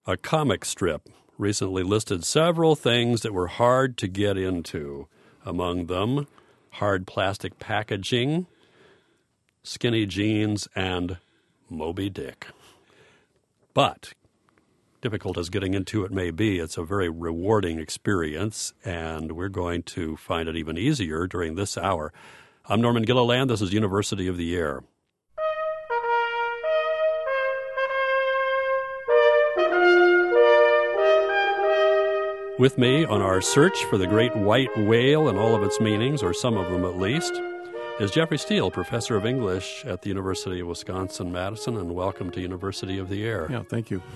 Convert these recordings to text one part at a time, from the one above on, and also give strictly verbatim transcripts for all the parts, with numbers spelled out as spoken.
A comic strip recently listed several things that were hard to get into. Among them, hard plastic packaging, skinny jeans, and Moby Dick. But, difficult as getting into it may be, it's a very rewarding experience, and we're going to find it even easier during this hour. I'm Norman Gilliland. This is University of the Air. With me on our search for the great white whale and all of its meanings, or some of them at least, is Jeffrey Steele, professor of English at the University of Wisconsin-Madison, and welcome to University of the Air. Yeah, thank you.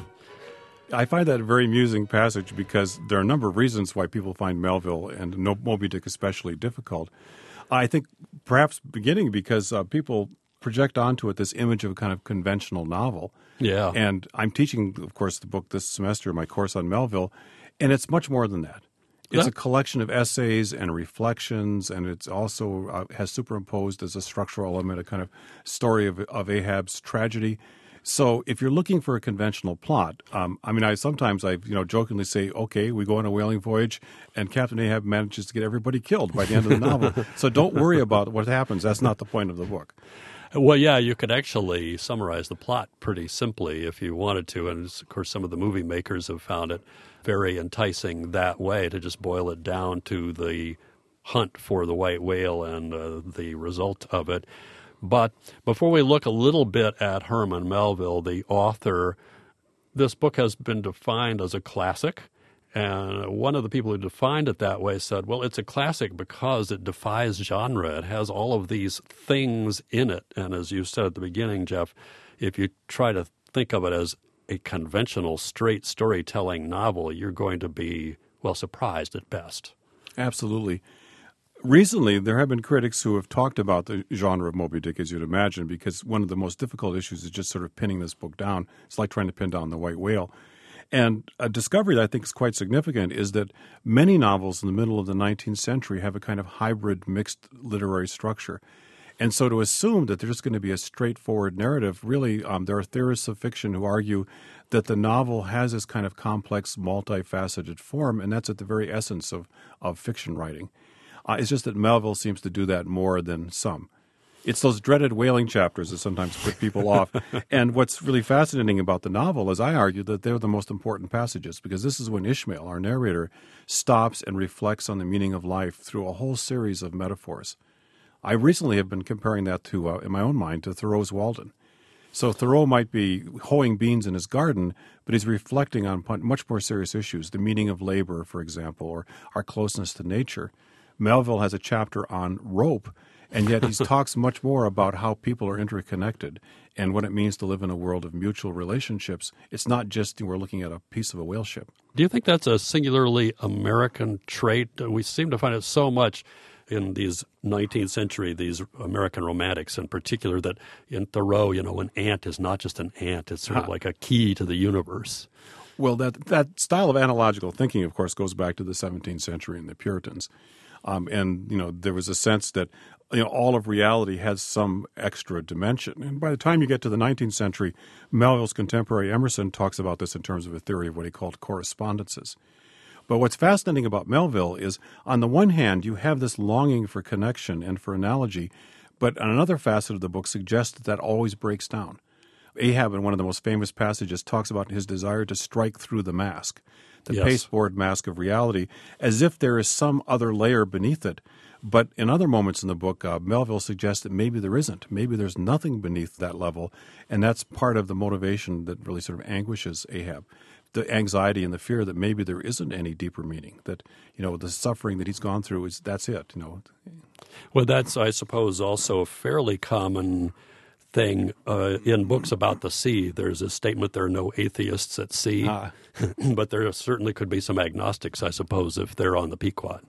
I find that a very amusing passage because there are a number of reasons why people find Melville and Moby Dick especially difficult. I think perhaps beginning because uh, people project onto it this image of a kind of conventional novel. Yeah. And I'm teaching, of course, the book this semester, my course on Melville, and it's much more than that. It's a collection of essays and reflections, and it's also uh, has superimposed as a structural element a kind of story of, of Ahab's tragedy. So if you're looking for a conventional plot, um, I mean, I sometimes I you know jokingly say, okay, we go on a whaling voyage, and Captain Ahab manages to get everybody killed by the end of the novel. So don't worry about what happens. That's not the point of the book. Well, yeah, you could actually summarize the plot pretty simply if you wanted to, and of course some of the movie makers have found it very enticing that way, to just boil it down to the hunt for the white whale and uh, the result of it. But before we look a little bit at Herman Melville, the author, this book has been defined as a classic. And one of the people who defined it that way said, well, it's a classic because it defies genre. It has all of these things in it. And as you said at the beginning, Jeff, if you try to think of it as a conventional straight storytelling novel, you're going to be, well, surprised at best. Absolutely. Recently, there have been critics who have talked about the genre of Moby Dick, as you'd imagine, because one of the most difficult issues is just sort of pinning this book down. It's like trying to pin down the white whale. And a discovery that I think is quite significant is that many novels in the middle of the nineteenth century have a kind of hybrid mixed literary structure. And so to assume that there's just going to be a straightforward narrative, really, um, there are theorists of fiction who argue that the novel has this kind of complex, multifaceted form, and that's at the very essence of, of fiction writing. Uh, it's just that Melville seems to do that more than some. It's those dreaded whaling chapters that sometimes put people off. And what's really fascinating about the novel is I argue that they're the most important passages, because this is when Ishmael, our narrator, stops and reflects on the meaning of life through a whole series of metaphors. I recently have been comparing that to, uh, in my own mind, to Thoreau's Walden. So Thoreau might be hoeing beans in his garden, but he's reflecting on much more serious issues, the meaning of labor, for example, or our closeness to nature. Melville has a chapter on rope, and yet he talks much more about how people are interconnected and what it means to live in a world of mutual relationships. It's not just we're looking at a piece of a whale ship. Do you think that's a singularly American trait? We seem to find it so much in these nineteenth century, these American romantics in particular, that in Thoreau, you know, an ant is not just an ant. It's sort of like a key to the universe. Well, that that style of analogical thinking, of course, goes back to the seventeenth century and the Puritans. Um, and, you know, there was a sense that, you know, all of reality has some extra dimension. And by the time you get to the nineteenth century, Melville's contemporary Emerson talks about this in terms of a theory of what he called correspondences. But what's fascinating about Melville is, on the one hand, you have this longing for connection and for analogy, but on another facet of the book suggests that that always breaks down. Ahab, in one of the most famous passages, talks about his desire to strike through the mask, the yes. pasteboard mask of reality, as if there is some other layer beneath it. But in other moments in the book, uh, Melville suggests that maybe there isn't. Maybe there's nothing beneath that level, and that's part of the motivation that really sort of anguishes Ahab. The anxiety and the fear that maybe there isn't any deeper meaning, that, you know, the suffering that he's gone through, is that's it, you know. Well, that's, I suppose, also a fairly common thing uh, in books about the sea. There's a statement there are no atheists at sea, ah. but there certainly could be some agnostics, I suppose, if they're on the Pequot.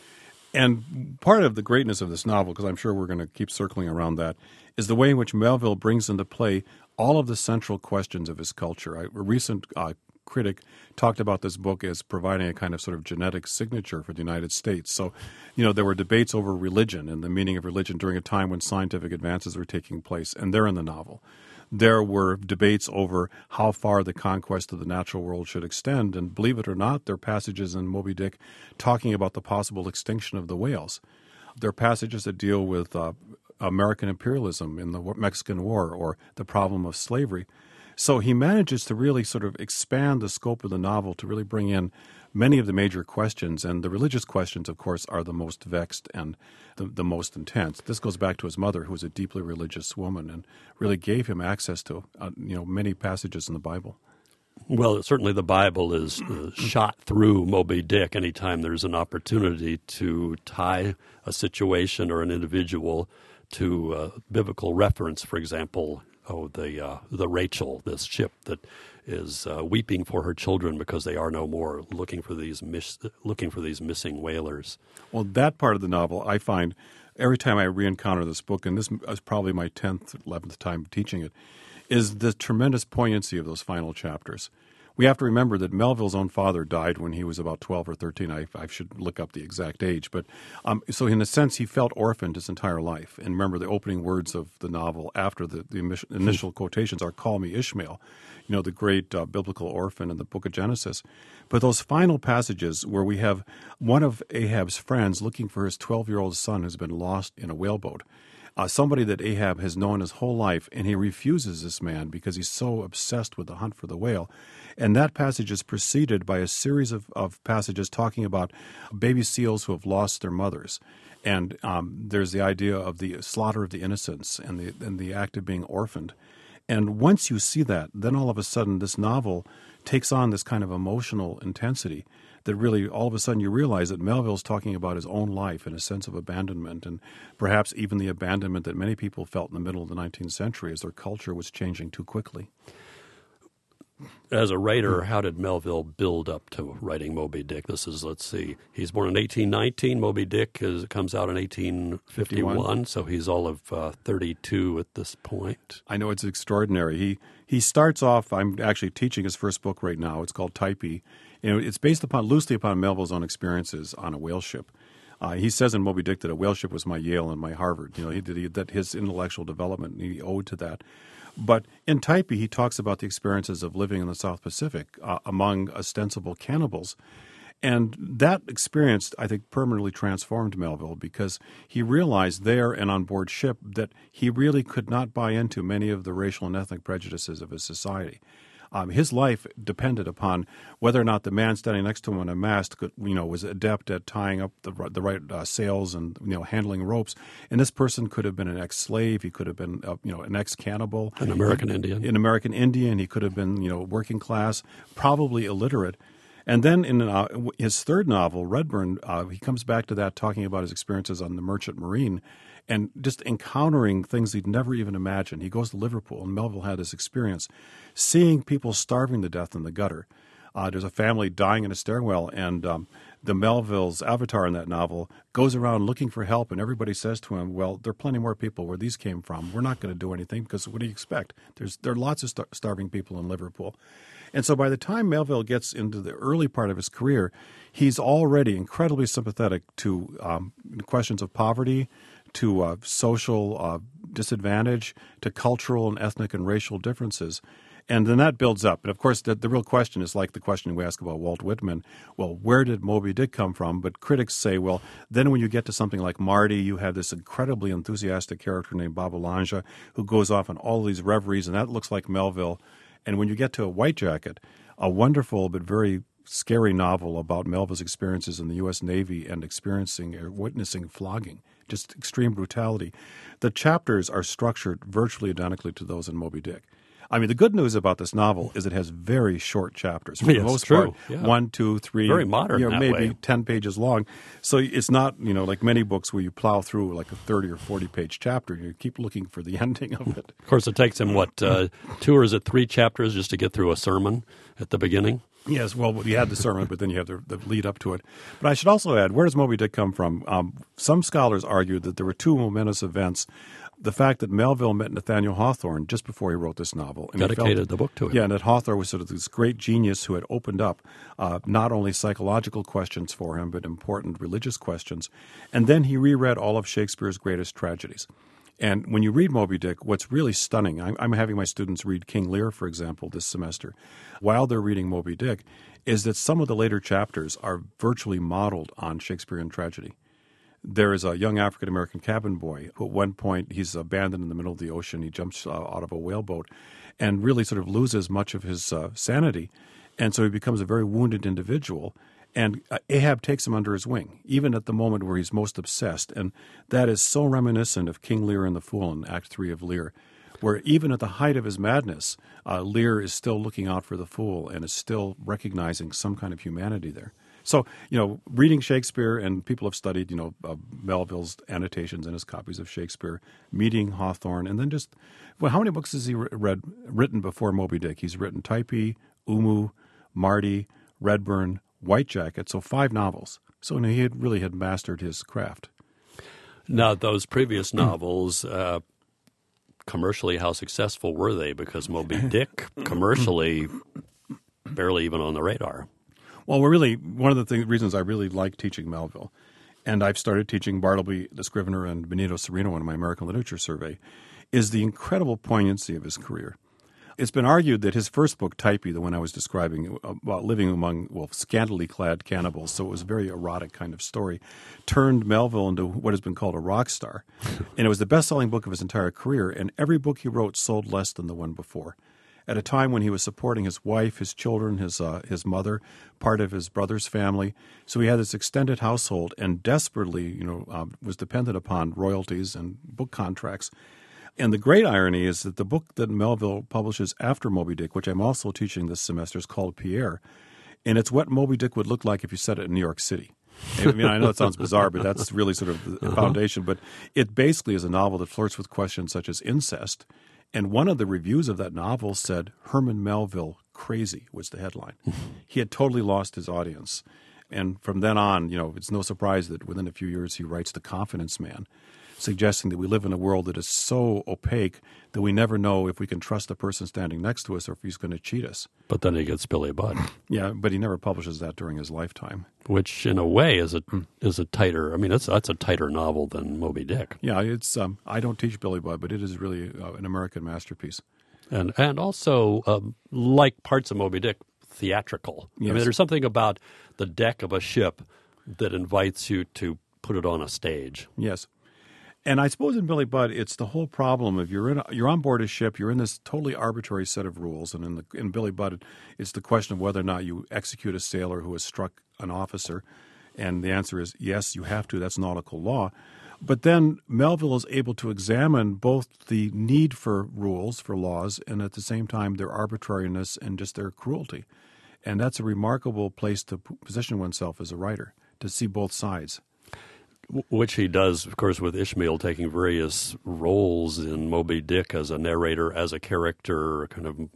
And part of the greatness of this novel, because I'm sure we're going to keep circling around that, is the way in which Melville brings into play all of the central questions of his culture. A recent uh, critic talked about this book as providing a kind of sort of genetic signature for the United States. So, you know, there were debates over religion and the meaning of religion during a time when scientific advances were taking place, and they're in the novel. There were debates over how far the conquest of the natural world should extend, and believe it or not, there are passages in Moby Dick talking about the possible extinction of the whales. There are passages that deal with uh, American imperialism in the Mexican War or the problem of slavery. So he manages to really sort of expand the scope of the novel to really bring in many of the major questions, and the religious questions, of course, are the most vexed and the, the most intense. This goes back to his mother, who was a deeply religious woman, and really gave him access to uh, you know many passages in the Bible. Well, certainly the Bible is uh, shot through Moby Dick anytime there's an opportunity to tie a situation or an individual to uh, biblical reference. For example, oh, the uh, the Rachel, this ship that is uh, weeping for her children because they are no more, looking for these mis- looking for these missing whalers. Well, that part of the novel, I find, every time I re-encounter this book, and this is probably my tenth, eleventh time teaching it, is the tremendous poignancy of those final chapters. We have to remember that Melville's own father died when he was about twelve or thirteen. I, I should look up the exact age. But um, so in a sense, he felt orphaned his entire life. And remember, the opening words of the novel after the, the initial quotations are, "Call me Ishmael," you know, the great uh, biblical orphan in the book of Genesis. But those final passages where we have one of Ahab's friends looking for his twelve-year-old son who's been lost in a whaleboat, Uh, somebody that Ahab has known his whole life, and he refuses this man because he's so obsessed with the hunt for the whale. And that passage is preceded by a series of, of passages talking about baby seals who have lost their mothers. And um, there's the idea of the slaughter of the innocents and the, and the act of being orphaned. And once you see that, then all of a sudden this novel takes on this kind of emotional intensity that really all of a sudden you realize that Melville's talking about his own life and a sense of abandonment, and perhaps even the abandonment that many people felt in the middle of the nineteenth century as their culture was changing too quickly. As a writer, how did Melville build up to writing Moby Dick? This is, let's see, he's born in eighteen nineteen. Moby Dick is, comes out in eighteen fifty-one, fifty-one. So he's all of uh, thirty-two at this point. I know, it's extraordinary. He he starts off, I'm actually teaching his first book right now. It's called Typee. You know, it's based upon loosely upon Melville's own experiences on a whale ship. Uh, he says in Moby Dick that a whale ship was my Yale and my Harvard. You know, he did he, that his intellectual development he owed to that. But in Typee, he talks about the experiences of living in the South Pacific uh, among ostensible cannibals. And that experience, I think, permanently transformed Melville because he realized there and on board ship that he really could not buy into many of the racial and ethnic prejudices of his society. Um, his life depended upon whether or not the man standing next to him on a mast could, you know, was adept at tying up the, the right uh, sails and, you know, handling ropes. And this person could have been an ex-slave. He could have been, uh, you know, an ex-cannibal. An American Indian. An American Indian. He could have been, you know, working class, probably illiterate. And then in uh, his third novel, Redburn, uh, he comes back to that talking about his experiences on the Merchant Marine and just encountering things he'd never even imagined. He goes to Liverpool, and Melville had this experience, seeing people starving to death in the gutter. Uh, there's a family dying in a stairwell, and um, the Melville's avatar in that novel goes around looking for help, and everybody says to him, well, there are plenty more people where these came from. We're not going to do anything because what do you expect? There's There are lots of star- starving people in Liverpool. And so by the time Melville gets into the early part of his career, he's already incredibly sympathetic to um, questions of poverty, to uh, social uh, disadvantage, to cultural and ethnic and racial differences. And then that builds up. And, of course, the, the real question is like the question we ask about Walt Whitman. Well, where did Moby Dick come from? But critics say, well, then when you get to something like Marty, you have this incredibly enthusiastic character named Babbalanja who goes off on all these reveries, and that looks like Melville. And when you get to a White Jacket, a wonderful but very scary novel about Melville's experiences in the U S Navy and experiencing or witnessing flogging, just extreme brutality, the chapters are structured virtually identically to those in Moby Dick. I mean, the good news about this novel is it has very short chapters. For yeah, the most true. part, yeah. one, two, three, very modern, you know, that maybe way. ten pages long. So it's not, you know, like many books where you plow through like a thirty or forty page chapter and you keep looking for the ending of it. Of course, it takes him, what, uh, two or is it three chapters just to get through a sermon at the beginning? Yes, well, you had the sermon, but then you have the, the lead up to it. But I should also add, where does Moby Dick come from? Um, some scholars argue that there were two momentous events. The fact that Melville met Nathaniel Hawthorne just before he wrote this novel. And Dedicated felt, the book to him. Yeah, and that Hawthorne was sort of this great genius who had opened up uh, not only psychological questions for him, but important religious questions. And then he reread all of Shakespeare's greatest tragedies. And when you read Moby Dick, what's really stunning, I'm, I'm having my students read King Lear, for example, this semester. While they're reading Moby Dick, is that some of the later chapters are virtually modeled on Shakespearean tragedy. There is a young African-American cabin boy who at one point he's abandoned in the middle of the ocean. He jumps uh, out of a whaleboat and really sort of loses much of his uh, sanity. And so he becomes a very wounded individual. And Ahab takes him under his wing, even at the moment where he's most obsessed. And that is so reminiscent of King Lear and the Fool in Act Three of Lear, where even at the height of his madness, uh, Lear is still looking out for the fool and is still recognizing some kind of humanity there. So, you know, reading Shakespeare, and people have studied, you know, uh, Melville's annotations in his copies of Shakespeare, meeting Hawthorne, and then just, well, how many books has he read written before Moby Dick? He's written Typee, Umu, Marty, Redburn, White Jacket, so five novels. So he had really had mastered his craft. Now, those previous novels, uh, commercially, how successful were they? Because Moby Dick, commercially, barely even on the radar. Well, we're really, one of the things, reasons I really like teaching Melville, and I've started teaching Bartleby, the Scrivener, and Benito Cereno in my American Literature Survey, is the incredible poignancy of his career. It's been argued that his first book, Typee, the one I was describing, about living among, well, scantily clad cannibals, so it was a very erotic kind of story, turned Melville into what has been called a rock star. And it was the best-selling book of his entire career, and every book he wrote sold less than the one before. At a time when he was supporting his wife, his children, his uh, his mother, part of his brother's family. So he had this extended household and desperately, you know, uh, was dependent upon royalties and book contracts. And the great irony is that the book that Melville publishes after Moby Dick, which I'm also teaching this semester, is called Pierre. And it's what Moby Dick would look like if you set it in New York City. I mean, I know it sounds bizarre, but that's really sort of the foundation. But it basically is a novel that flirts with questions such as incest. And one of the reviews of that novel said, Herman Melville, crazy, was the headline. He had totally lost his audience. And from then on, you know, it's no surprise that within a few years he writes The Confidence Man, suggesting that we live in a world that is so opaque that we never know if we can trust the person standing next to us or if he's going to cheat us. But then he gets Billy Budd. Yeah, but he never publishes that during his lifetime. Which, in a way, is a is a tighter. I mean, that's that's a tighter novel than Moby Dick. Yeah, it's. Um, I don't teach Billy Budd, but it is really uh, an American masterpiece. And and also, um, like parts of Moby Dick, theatrical. Yes. I mean, there's something about the deck of a ship that invites you to put it on a stage. Yes. And I suppose in Billy Budd, it's the whole problem of you're in a, you're on board a ship, you're in this totally arbitrary set of rules, and in the in Billy Budd, it's the question of whether or not you execute a sailor who has struck an officer, and the answer is yes, you have to. That's nautical law. But then Melville is able to examine both the need for rules, for laws, and at the same time their arbitrariness and just their cruelty, and that's a remarkable place to position oneself as a writer, to see both sides. Which he does, of course, with Ishmael taking various roles in Moby Dick as a narrator, as a character, kind of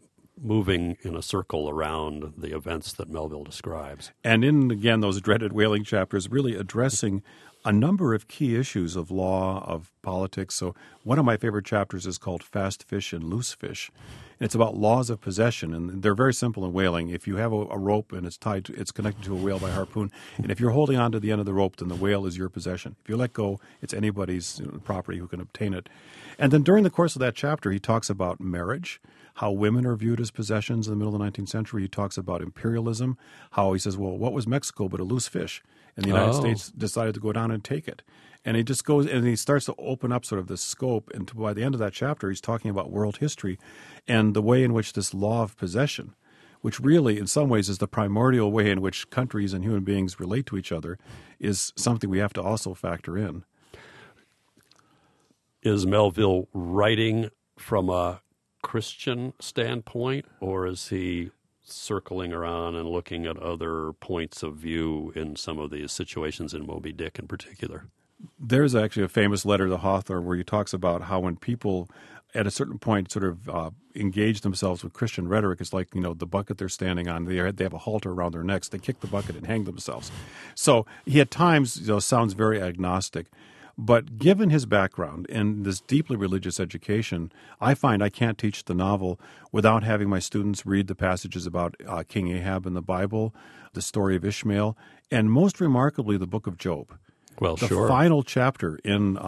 moving in a circle around the events that Melville describes. And in, again, those dreaded whaling chapters, really addressing a number of key issues of law, of politics. So one of my favorite chapters is called Fast Fish and Loose Fish. And it's about laws of possession, and they're very simple in whaling. If you have a, a rope and it's tied to, it's connected to a whale by harpoon, and if you're holding on to the end of the rope, then the whale is your possession. If you let go, it's anybody's, you know, property who can obtain it. And then during the course of that chapter, he talks about marriage, how women are viewed as possessions in the middle of the nineteenth century. He talks about imperialism, how he says, well, what was Mexico but a loose fish? And the United oh. States decided to go down and take it. And he just goes and he starts to open up sort of this scope. And by the end of that chapter, he's talking about world history and the way in which this law of possession, which really in some ways is the primordial way in which countries and human beings relate to each other, is something we have to also factor in. Is Melville writing from a Christian standpoint, or is he circling around and looking at other points of view in some of these situations in Moby Dick in particular? There's actually a famous letter to Hawthorne where he talks about how when people at a certain point sort of uh, engage themselves with Christian rhetoric, it's like, you know, the bucket they're standing on, they, are, they have a halter around their necks, they kick the bucket and hang themselves. So he at times, you know, sounds very agnostic. But given his background and this deeply religious education, I find I can't teach the novel without having my students read the passages about uh, King Ahab in the Bible, the story of Ishmael, and most remarkably, the book of Job. Well, the sure. final chapter in um,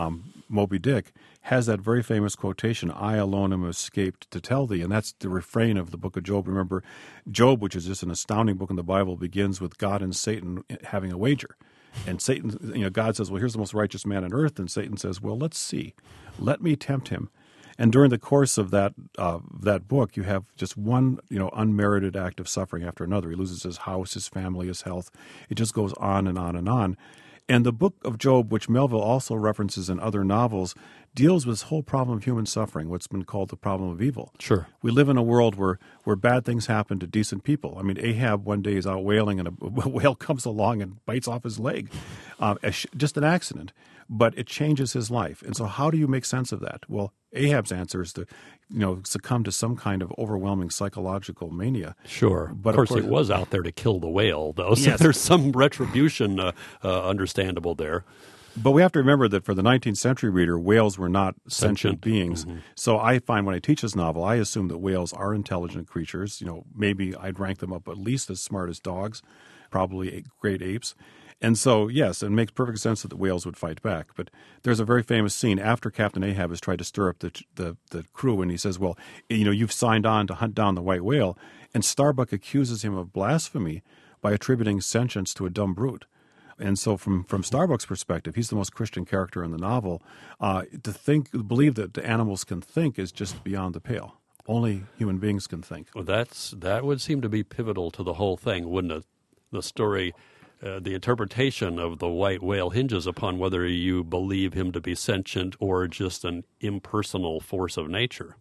Moby Dick has that very famous quotation, "I alone am escaped to tell thee," and that's the refrain of the book of Job. Remember, Job, which is just an astounding book in the Bible, begins with God and Satan having a wager. And Satan, you know, God says, well, here's the most righteous man on earth. And Satan says, well, let's see. Let me tempt him. And during the course of that uh, that book, you have just one, you know, unmerited act of suffering after another. He loses his house, his family, his health. It just goes on and on and on. And the book of Job, which Melville also references in other novels, deals with this whole problem of human suffering, what's been called the problem of evil. Sure. We live in a world where, where bad things happen to decent people. I mean, Ahab one day is out whaling and a, a whale comes along and bites off his leg. Uh, just an accident. But it changes his life. And so how do you make sense of that? Well, Ahab's answer is to, you know, succumb to some kind of overwhelming psychological mania. Sure. But of course, of course he was out there to kill the whale, though, so yes. there's some retribution uh, uh, understandable there. But we have to remember that for the nineteenth century reader, whales were not sentient, Sentient. beings. Mm-hmm. So I find when I teach this novel, I assume that whales are intelligent creatures. You know, maybe I'd rank them up at least as smart as dogs, probably great apes. And so, yes, it makes perfect sense that the whales would fight back. But there's a very famous scene after Captain Ahab has tried to stir up the, the the crew, and he says, well, you know, you've signed on to hunt down the white whale. And Starbuck accuses him of blasphemy by attributing sentience to a dumb brute. And so from, from Starbuck's perspective, he's the most Christian character in the novel. Uh, to think, believe that the animals can think is just beyond the pale. Only human beings can think. Well, that's that would seem to be pivotal to the whole thing, wouldn't it? The story... Uh, the interpretation of the white whale hinges upon whether you believe him to be sentient or just an impersonal force of nature.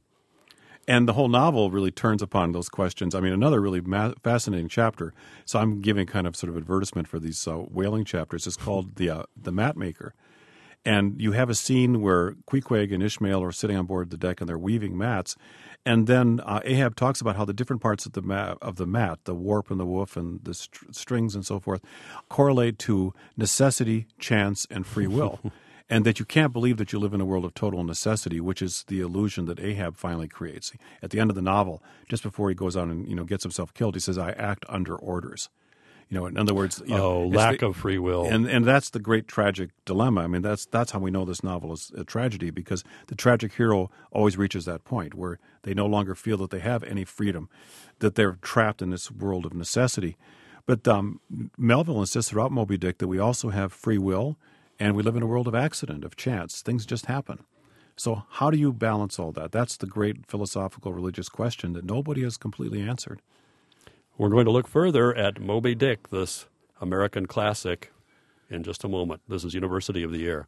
And the whole novel really turns upon those questions. I mean, another really ma- fascinating chapter, so I'm giving kind of sort of advertisement for these uh, whaling chapters, is called the uh, the Mat Maker. And you have a scene where Queequeg and Ishmael are sitting on board the deck and they're weaving mats. And then uh, Ahab talks about how the different parts of the mat, of the mat, the warp and the woof and the st- strings and so forth, correlate to necessity, chance, and free will. And that you can't believe that you live in a world of total necessity, which is the illusion that Ahab finally creates. At the end of the novel, just before he goes out and, you know, gets himself killed, he says, I act under orders. You know, in other words, you know, oh, lack the, of free will, and and that's the great tragic dilemma. I mean, that's that's how we know this novel is a tragedy, because the tragic hero always reaches that point where they no longer feel that they have any freedom, that they're trapped in this world of necessity. But um, Melville insists throughout Moby Dick that we also have free will, and we live in a world of accident, of chance. Things just happen. So how do you balance all that? That's the great philosophical, religious question that nobody has completely answered. We're going to look further at Moby Dick, this American classic, in just a moment. This is University of the Air.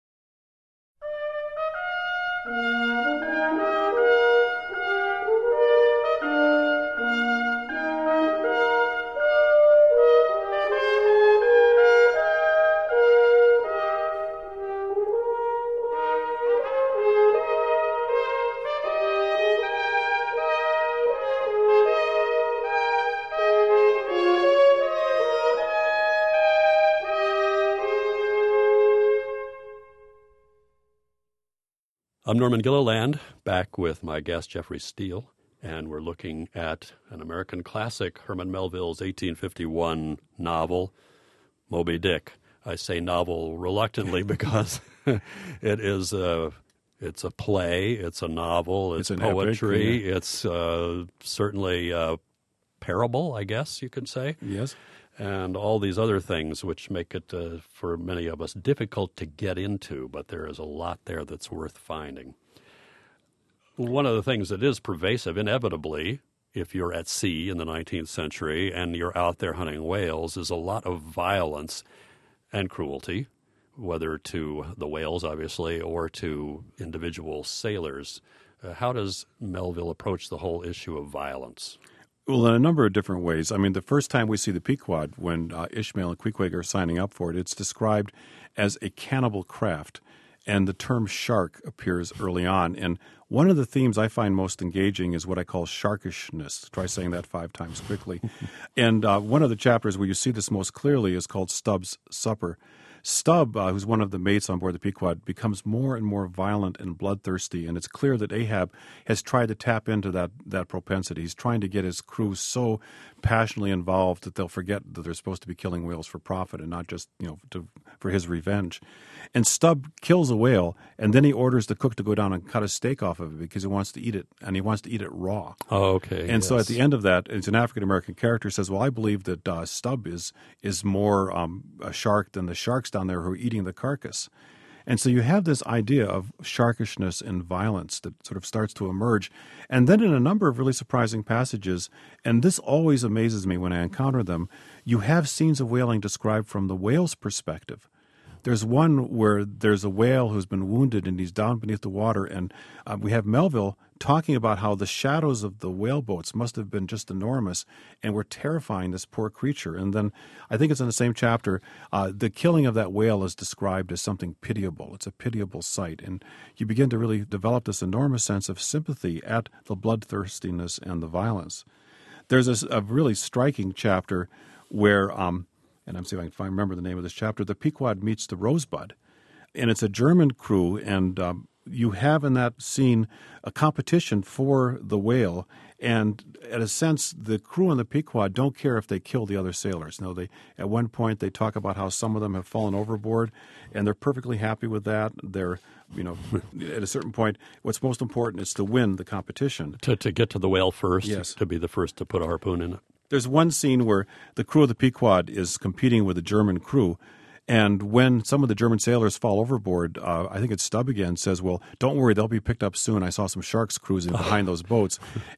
I'm Norman Gilliland, back with my guest, Jeffrey Steele, and we're looking at an American classic, Herman Melville's eighteen fifty-one novel, Moby Dick. I say novel reluctantly because it is a, it's a play, it's a novel, it's, it's poetry, epic, yeah. it's uh, certainly a parable, I guess you could say. Yes. And all these other things which make it, uh, for many of us, difficult to get into, but there is a lot there that's worth finding. One of the things that is pervasive, inevitably, if you're at sea in the nineteenth century and you're out there hunting whales, is a lot of violence and cruelty, whether to the whales, obviously, or to individual sailors. Uh, how does Melville approach the whole issue of violence? Well, in a number of different ways. I mean, the first time we see the Pequod, when uh, Ishmael and Queequeg are signing up for it, it's described as a cannibal craft, and the term shark appears early on. And one of the themes I find most engaging is what I call sharkishness. Try saying that five times quickly. And uh, one of the chapters where you see this most clearly is called Stubbs' Supper. Stubb, uh, who's one of the mates on board the Pequod, becomes more and more violent and bloodthirsty, and it's clear that Ahab has tried to tap into that, that propensity. He's trying to get his crew so passionately involved that they'll forget that they're supposed to be killing whales for profit and not just, you know, to, for his revenge. And Stubb kills a whale, and then he orders the cook to go down and cut a steak off of it because he wants to eat it, and he wants to eat it raw. Oh, okay. And yes. so at the end of that, it's an African-American character says, well, I believe that uh, Stubb is is more um, a shark than the sharks down there who are eating the carcass. And so you have this idea of sharkishness and violence that sort of starts to emerge. And then in a number of really surprising passages, and this always amazes me when I encounter them, you have scenes of whaling described from the whale's perspective. There's one where there's a whale who's been wounded and he's down beneath the water, and uh, we have Melville talking about how the shadows of the whale boats must have been just enormous and were terrifying this poor creature. And then I think it's in the same chapter, uh, the killing of that whale is described as something pitiable. It's a pitiable sight. And you begin to really develop this enormous sense of sympathy at the bloodthirstiness and the violence. There's a, a really striking chapter where... Um, and I'm seeing if I can remember the name of this chapter, the Pequod meets the Rosebud. And it's a German crew, and um, you have in that scene a competition for the whale. And in a sense, the crew on the Pequod don't care if they kill the other sailors. No, they at one point they talk about how some of them have fallen overboard, and they're perfectly happy with that. They're, you know, at a certain point, what's most important is to win the competition. To, to get to the whale first, yes. To be the first to put a harpoon in it. There's one scene where the crew of the Pequod is competing with the German crew, and when some of the German sailors fall overboard, uh, I think it's Stubb again, says, well, don't worry, they'll be picked up soon. I saw some sharks cruising behind those boats.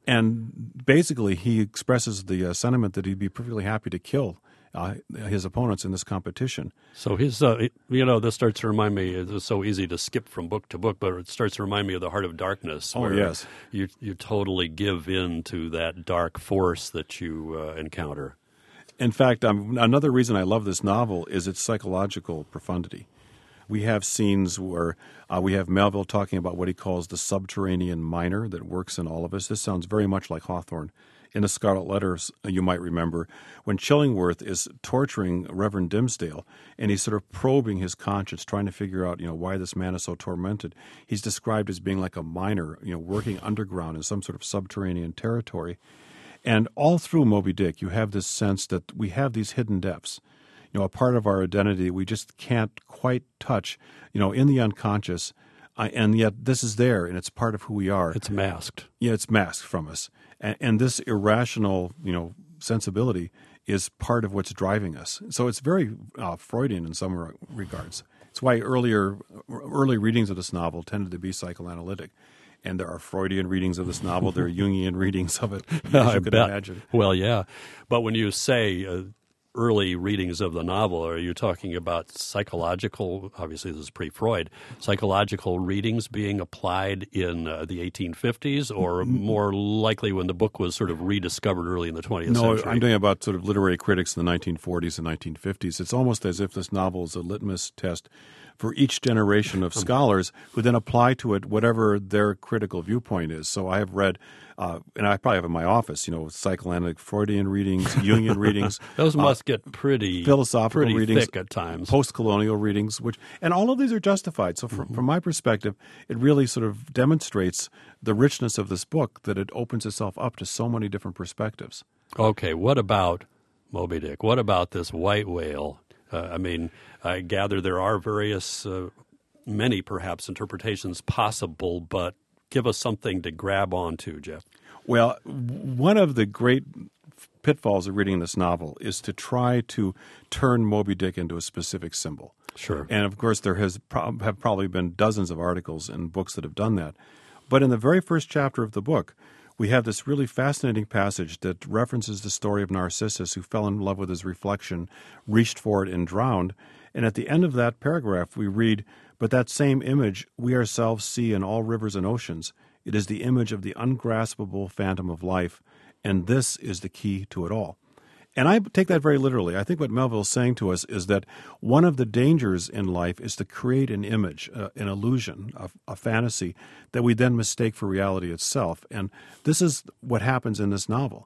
And basically he expresses the uh, sentiment that he'd be perfectly happy to kill uh, his opponents in this competition. So his, uh, you know, this starts to remind me, it's so easy to skip from book to book, but it starts to remind me of The Heart of Darkness. Oh, where yes. You, you totally give in to that dark force that you uh, encounter. In fact, um, another reason I love this novel is its psychological profundity. We have scenes where uh, we have Melville talking about what he calls the subterranean miner that works in all of us. This sounds very much like Hawthorne. In the Scarlet Letters, you might remember, when Chillingworth is torturing Reverend Dimsdale, and he's sort of probing his conscience, trying to figure out, you know, why this man is so tormented. He's described as being like a miner, you know, working underground in some sort of subterranean territory. And all through Moby Dick, you have this sense that we have these hidden depths, you know, a part of our identity we just can't quite touch, you know, in the unconscious, uh, and yet this is there, and it's part of who we are. It's masked. Yeah, it's masked from us. And, and this irrational, you know, sensibility is part of what's driving us. So it's very uh, Freudian in some re- regards. It's why earlier early readings of this novel tended to be psychoanalytic. And there are Freudian readings of this novel. There are Jungian readings of it, as I you could bet. imagine. Well, yeah. But when you say uh, early readings of the novel, are you talking about psychological, obviously this is pre-Freud, psychological readings being applied in uh, the eighteen fifties, or more likely when the book was sort of rediscovered early in the twentieth No, century? I'm doing about sort of literary critics in the nineteen forties and nineteen fifties. It's almost as if this novel is a litmus test for each generation of scholars who then apply to it whatever their critical viewpoint is. So I have read, uh, and I probably have in my office, you know, psychoanalytic Freudian readings, Jungian readings. Those must uh, get pretty philosophical pretty readings, thick at times. post-colonial readings, which, and all of these are justified. So from, mm-hmm. from my perspective, it really sort of demonstrates the richness of this book, that it opens itself up to so many different perspectives. Okay, what about Moby Dick? What about this white whale? Uh, I mean, I gather there are various, uh, many perhaps, interpretations possible, but give us something to grab onto, Jeff. Well, one of the great pitfalls of reading this novel is to try to turn Moby Dick into a specific symbol. Sure. And, of course, there has pro- have probably been dozens of articles and books that have done that. But in the very first chapter of the book, we have this really fascinating passage that references the story of Narcissus, who fell in love with his reflection, reached for it, and drowned. And at the end of that paragraph, we read, "But that same image we ourselves see in all rivers and oceans. It is the image of the ungraspable phantom of life, and this is the key to it all." And I take that very literally. I think what Melville is saying to us is that one of the dangers in life is to create an image, uh, an illusion, a, a fantasy that we then mistake for reality itself. And this is what happens in this novel.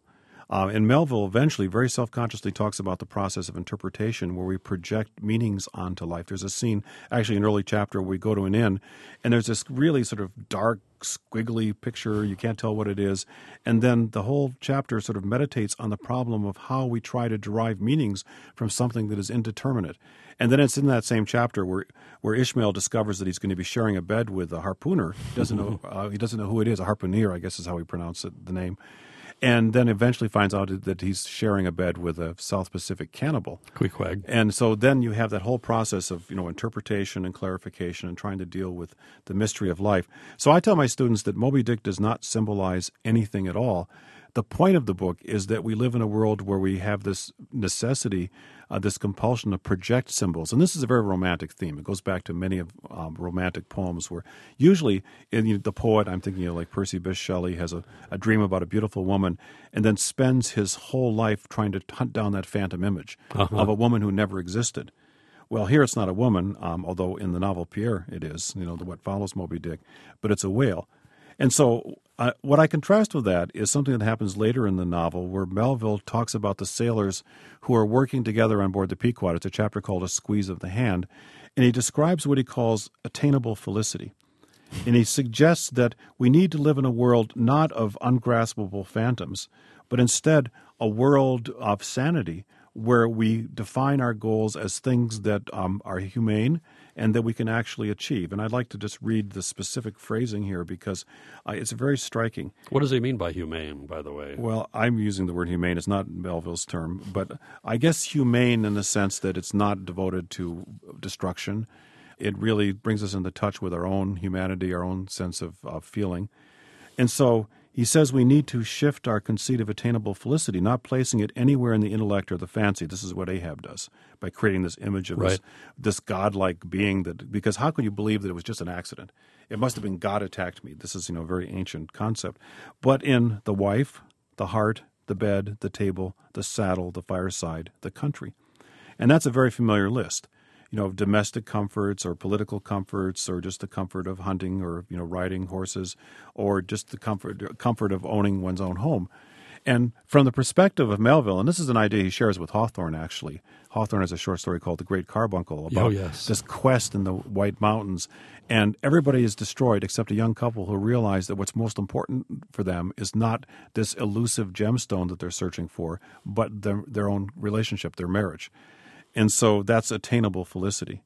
Uh, and Melville eventually very self-consciously talks about the process of interpretation where we project meanings onto life. There's a scene, actually an early chapter, where we go to an inn, and there's this really sort of dark, squiggly picture. You can't tell what it is. And then the whole chapter sort of meditates on the problem of how we try to derive meanings from something that is indeterminate. And then it's in that same chapter where where Ishmael discovers that he's going to be sharing a bed with a harpooner. He doesn't know, uh, he doesn't know who it is, a harpooner, I guess is how we pronounce it, the name. And then eventually finds out that he's sharing a bed with a South Pacific cannibal. Queequeg. And so then you have that whole process of, you know, interpretation and clarification and trying to deal with the mystery of life. So I tell my students that Moby Dick does not symbolize anything at all. The point of the book is that we live in a world where we have this necessity, uh, this compulsion to project symbols. And this is a very romantic theme. It goes back to many of um, romantic poems where usually in, you know, the poet, I'm thinking of like Percy Bysshe Shelley, has a, a dream about a beautiful woman and then spends his whole life trying to hunt down that phantom image uh-huh. of a woman who never existed. Well, here it's not a woman, um, although in the novel Pierre it is, you know, the, what follows Moby Dick, but it's a whale. And so uh, what I contrast with that is something that happens later in the novel where Melville talks about the sailors who are working together on board the Pequod. It's a chapter called A Squeeze of the Hand. And he describes what he calls attainable felicity. And he suggests that we need to live in a world not of ungraspable phantoms, but instead a world of sanity where we define our goals as things that um, are humane and that we can actually achieve. And I'd like to just read the specific phrasing here because uh, it's very striking. What does he mean by humane, by the way? Well, I'm using the word humane. It's not Melville's term, but I guess humane in the sense that it's not devoted to destruction. It really brings us into touch with our own humanity, our own sense of uh, feeling. And so he says we need to shift our conceit of attainable felicity, not placing it anywhere in the intellect or the fancy. This is what Ahab does by creating this image of right. this, this godlike being. That because how can you believe that it was just an accident? It must have been God attacked me. This is, you know, a very ancient concept. But in the wife, the heart, the bed, the table, the saddle, the fireside, the country. And that's a very familiar list. You know, of domestic comforts or political comforts or just the comfort of hunting or, you know, riding horses or just the comfort comfort of owning one's own home. And from the perspective of Melville, and this is an idea he shares with Hawthorne, actually. Hawthorne has a short story called The Great Carbuncle about oh, yes. this quest in the White Mountains. And everybody is destroyed except a young couple who realize that what's most important for them is not this elusive gemstone that they're searching for, but their, their own relationship, their marriage. And so that's attainable felicity.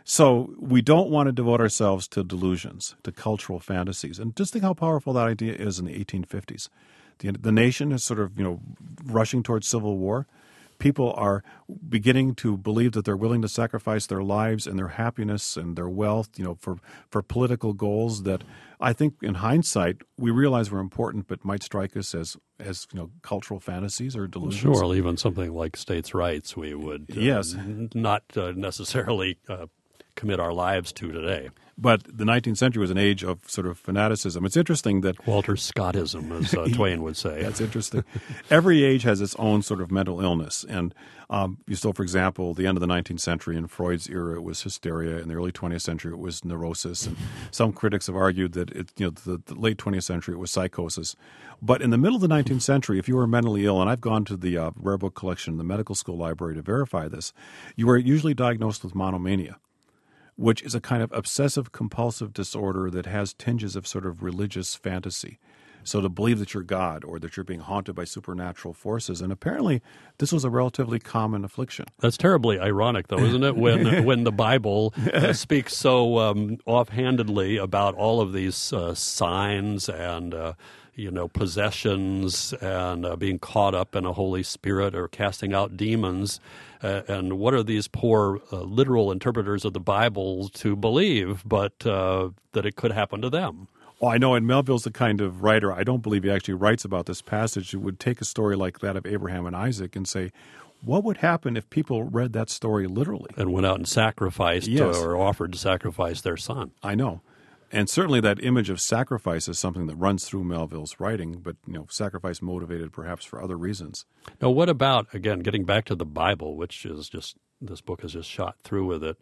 So we don't want to devote ourselves to delusions, to cultural fantasies. And just think how powerful that idea is in the eighteen fifties. The, the nation is sort of, you know, rushing towards civil war. People are beginning to believe that they're willing to sacrifice their lives and their happiness and their wealth, you know, for, for political goals that I think in hindsight we realize were important but might strike us as, as you know, cultural fantasies or delusions. Sure, even something like states' rights we would uh, yes. n- not uh, necessarily uh, commit our lives to today. But the nineteenth century was an age of sort of fanaticism. It's interesting that Walter Scottism, as uh, Twain would say. That's interesting. Every age has its own sort of mental illness. And um, you still, for example, the end of the nineteenth century, in Freud's era, it was hysteria. In the early twentieth century, it was neurosis. And some critics have argued that it, you know, the, the late twentieth century, it was psychosis. But in the middle of the nineteenth century, if you were mentally ill, and I've gone to the uh, rare book collection in the medical school library to verify this, you were usually diagnosed with monomania, which is a kind of obsessive-compulsive disorder that has tinges of sort of religious fantasy. So to believe that you're God or that you're being haunted by supernatural forces. And apparently this was a relatively common affliction. That's terribly ironic, though, isn't it, when when the Bible uh, speaks so um, offhandedly about all of these uh, signs and uh, you know, possessions and uh, being caught up in a Holy Spirit or casting out demons. Uh, and what are these poor uh, literal interpreters of the Bible to believe but uh, that it could happen to them? Well, I know, and Melville's the kind of writer, I don't believe he actually writes about this passage, who would take a story like that of Abraham and Isaac and say, what would happen if people read that story literally? And went out and sacrificed yes. or offered to sacrifice their son. I know. And certainly that image of sacrifice is something that runs through Melville's writing, but, you know, sacrifice motivated perhaps for other reasons. Now, what about, again, getting back to the Bible, which is just, this book is just shot through with it,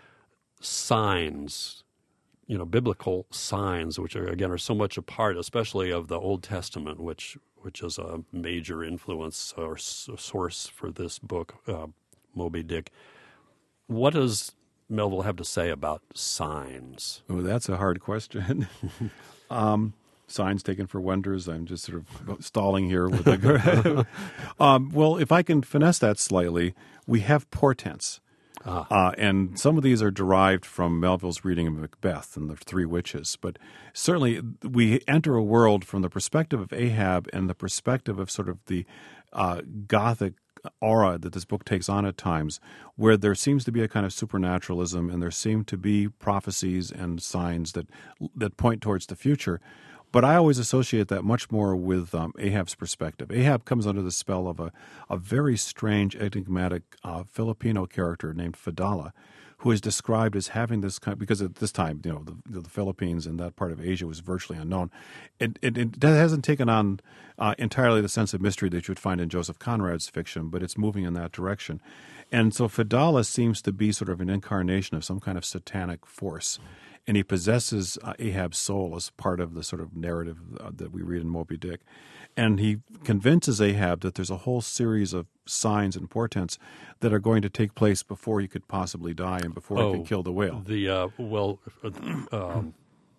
signs, you know, biblical signs, which are, again, are so much a part, especially of the Old Testament, which which is a major influence or s- source for this book, uh, Moby Dick. What does Melville have to say about signs? Oh, that's a hard question. um, signs taken for wonders. I'm just sort of stalling here with the. um, well, if I can finesse that slightly, we have portents. Ah. Uh, and some of these are derived from Melville's reading of Macbeth and the Three Witches. But certainly we enter a world from the perspective of Ahab and the perspective of sort of the uh, Gothic aura that this book takes on at times, where there seems to be a kind of supernaturalism and there seem to be prophecies and signs that that point towards the future. But I always associate that much more with um, Ahab's perspective. Ahab comes under the spell of a, a very strange, enigmatic uh, Filipino character named Fadala, who is described as having this kind, because at this time, you know, the, the Philippines and that part of Asia was virtually unknown. It, it, it hasn't taken on uh, entirely the sense of mystery that you would find in Joseph Conrad's fiction, but it's moving in that direction. And so Fadala seems to be sort of an incarnation of some kind of satanic force. And he possesses uh, Ahab's soul as part of the sort of narrative uh, that we read in Moby Dick. And he convinces Ahab that there's a whole series of signs and portents that are going to take place before he could possibly die and before Oh, he could kill the whale. The uh, well, um,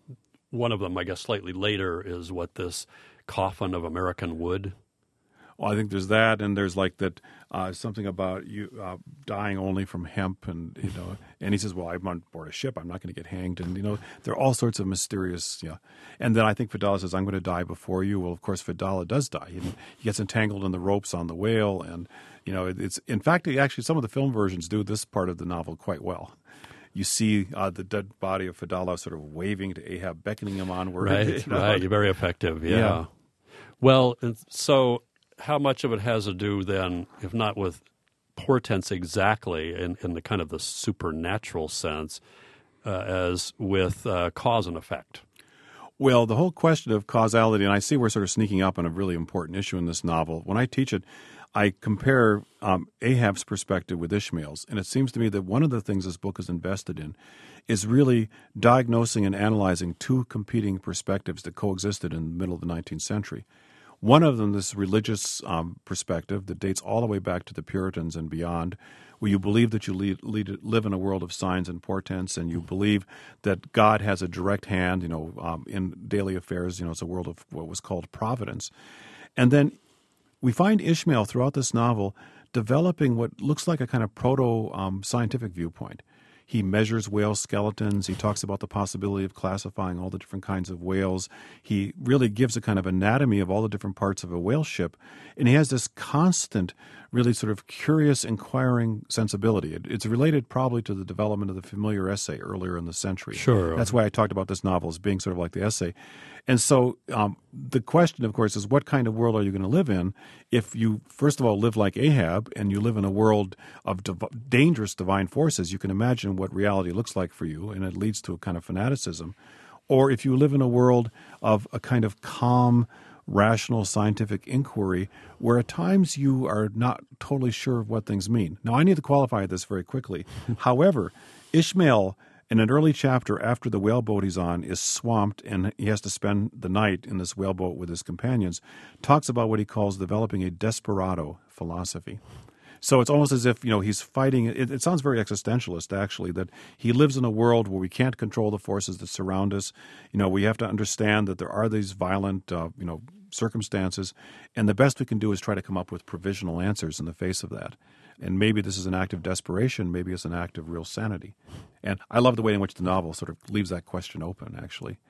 one of them, I guess, slightly later is what this coffin of American wood. Well, I think there's that, and there's like that uh, something about you uh, dying only from hemp, and you know. And he says, "Well, I'm on board a ship. I'm not going to get hanged." And you know, there are all sorts of mysterious, yeah. And then I think Fadala says, "I'm going to die before you." Well, of course, Fadala does die. He, he gets entangled in the ropes on the whale, and you know, it, it's in fact, actually, some of the film versions do this part of the novel quite well. You see uh, the dead body of Fadala sort of waving to Ahab, beckoning him onward. Right, you know? right. You're very effective. Yeah. Yeah. Well, and so how much of it has to do then, if not with portents exactly in, in the kind of the supernatural sense, uh, as with uh, cause and effect? Well, the whole question of causality, and I see we're sort of sneaking up on a really important issue in this novel. When I teach it, I compare um, Ahab's perspective with Ishmael's, and it seems to me that one of the things this book is invested in is really diagnosing and analyzing two competing perspectives that coexisted in the middle of the nineteenth century. One of them, this religious um, perspective that dates all the way back to the Puritans and beyond, where you believe that you lead, lead, live in a world of signs and portents, and you believe that God has a direct hand, you know, um, in daily affairs. You know, it's a world of what was called providence. And then we find Ishmael throughout this novel developing what looks like a kind of proto-scientific um, viewpoint. He measures whale skeletons. He talks about the possibility of classifying all the different kinds of whales. He really gives a kind of anatomy of all the different parts of a whale ship. And he has this constant, really sort of curious, inquiring sensibility. It, it's related probably to the development of the familiar essay earlier in the century. Sure. That's why I talked about this novel as being sort of like the essay. And so um, the question, of course, is what kind of world are you going to live in if you, first of all, live like Ahab and you live in a world of div- dangerous divine forces? You can imagine what reality looks like for you, and it leads to a kind of fanaticism. Or if you live in a world of a kind of calm, rational, scientific inquiry where at times you are not totally sure of what things mean. Now, I need to qualify this very quickly. However, Ishmael, in an early chapter after the whaleboat he's on is swamped and he has to spend the night in this whaleboat with his companions, talks about what he calls developing a desperado philosophy. So it's almost as if, you know, he's fighting. It, it sounds very existentialist, actually, that he lives in a world where we can't control the forces that surround us. You know, we have to understand that there are these violent, uh, you know, circumstances, and the best we can do is try to come up with provisional answers in the face of that. And maybe this is an act of desperation. Maybe it's an act of real sanity. And I love the way in which the novel sort of leaves that question open, actually.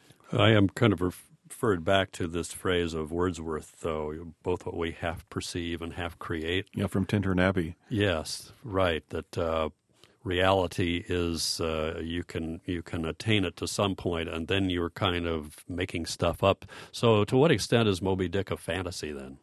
I am kind of referred back to this phrase of Wordsworth, though, both what we half perceive and half create. Yeah, from Tintern Abbey. Yes, right, that uh, reality is uh, you can you can attain it to some point, and then you're kind of making stuff up. So to what extent is Moby Dick a fantasy, then?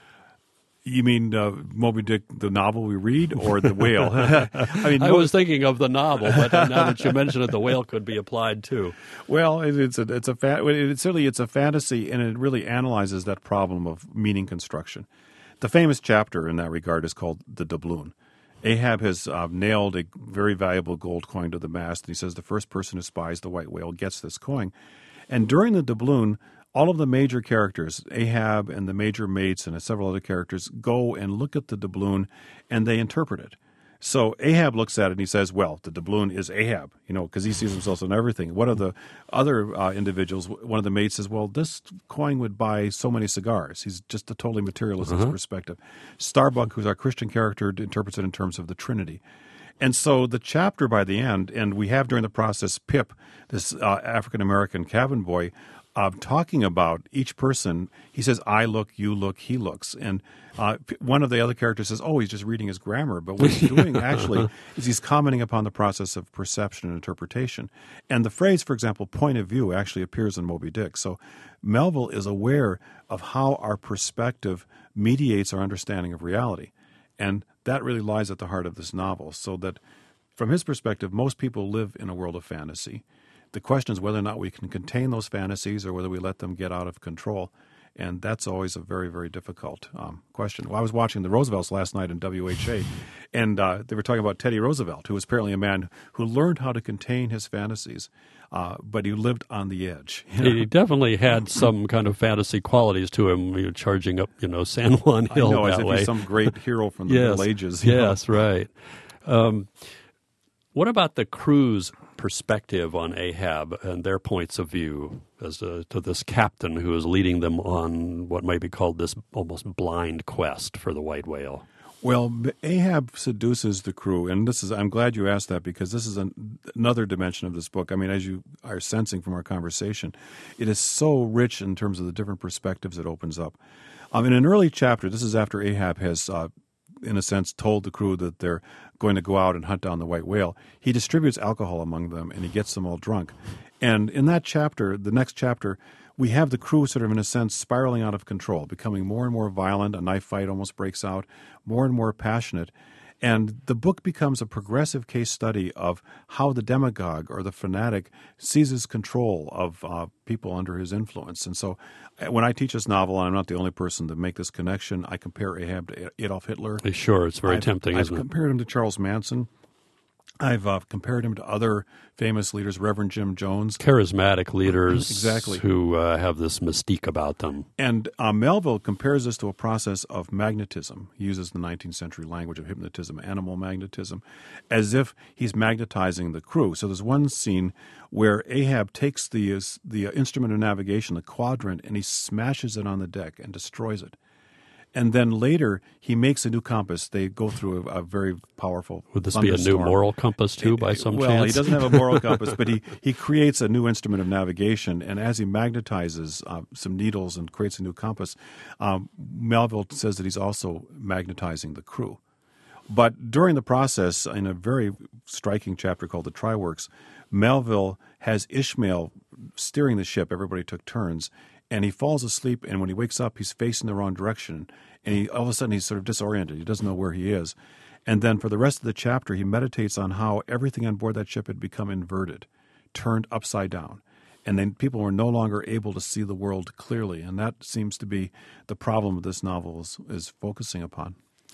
You mean uh, Moby Dick, the novel we read, or the whale? I mean, I was thinking of the novel, but now that you mention it, the whale could be applied too. Well, it, it's a it's a fa- it, certainly it's a fantasy, and it really analyzes that problem of meaning construction. The famous chapter in that regard is called the doubloon. Ahab has uh, nailed a very valuable gold coin to the mast, and he says the first person who spies the white whale gets this coin. And during the doubloon, all of the major characters, Ahab and the major mates and several other characters, go and look at the doubloon and they interpret it. So Ahab looks at it and he says, well, the doubloon is Ahab, you know, because he sees himself in everything. One of the other uh, individuals, one of the mates says, well, this coin would buy so many cigars. He's just a totally materialistic Uh-huh. perspective. Starbuck, who's our Christian character, interprets it in terms of the Trinity. And so the chapter by the end, and we have during the process Pip, this uh, African-American cabin boy, uh, talking about each person. He says, I look, you look, he looks. And uh, p- one of the other characters says, oh, he's just reading his grammar. But what he's doing actually is he's commenting upon the process of perception and interpretation. And the phrase, for example, point of view, actually appears in Moby Dick. So Melville is aware of how our perspective mediates our understanding of reality. And that really lies at the heart of this novel, so that from his perspective, most people live in a world of fantasy. The question is whether or not we can contain those fantasies or whether we let them get out of control. And that's always a very, very difficult um, question. Well, I was watching the Roosevelts last night in W H A, and uh, they were talking about Teddy Roosevelt, who was apparently a man who learned how to contain his fantasies, uh, but he lived on the edge. You know? He definitely had some kind of fantasy qualities to him, you know, charging up, you know, San Juan Hill I know, that as if way. he's some great hero from the Yes. Middle Ages. you know? Yes, right. Um, what about the crew's perspective on Ahab and their points of view as to, to this captain who is leading them on what might be called this almost blind quest for the white whale? Well, Ahab seduces the crew, and this is—I'm glad you asked that because this is an, another dimension of this book. I mean, as you are sensing from our conversation, it is so rich in terms of the different perspectives it opens up. Um, in an early chapter, this is after Ahab has, uh, in a sense, told the crew that they're going to go out and hunt down the white whale. He distributes alcohol among them, and he gets them all drunk. And in that chapter, the next chapter, we have the crew sort of, in a sense, spiraling out of control, becoming more and more violent. A knife fight almost breaks out, more and more passionate. And the book becomes a progressive case study of how the demagogue or the fanatic seizes control of uh, people under his influence. And so uh, when I teach this novel, and I'm not the only person to make this connection, I compare Ahab to Adolf Hitler. Sure, it's very I've, tempting, I've isn't it? compared him to Charles Manson. I've uh, compared him to other famous leaders, Reverend Jim Jones. Charismatic leaders Exactly. who uh, have this mystique about them. And uh, Melville compares this to a process of magnetism. He uses the nineteenth century language of hypnotism, animal magnetism, as if he's magnetizing the crew. So there's one scene where Ahab takes the, uh, the instrument of navigation, the quadrant, and he smashes it on the deck and destroys it. And then later, he makes a new compass. They go through a, a very powerful Would this be a new thunderstorm. moral compass, too, by some well, chance? he doesn't have a moral compass, but he, he creates a new instrument of navigation. And as he magnetizes uh, some needles and creates a new compass, um, Melville says that he's also magnetizing the crew. But during the process, in a very striking chapter called The Tryworks, Melville has Ishmael steering the ship. Everybody took turns. And he falls asleep, and when he wakes up, he's facing the wrong direction. And he, all of a sudden, he's sort of disoriented. He doesn't know where he is. And then for the rest of the chapter, he meditates on how everything on board that ship had become inverted, turned upside down. And then people were no longer able to see the world clearly. And that seems to be the problem this novel is, is focusing upon.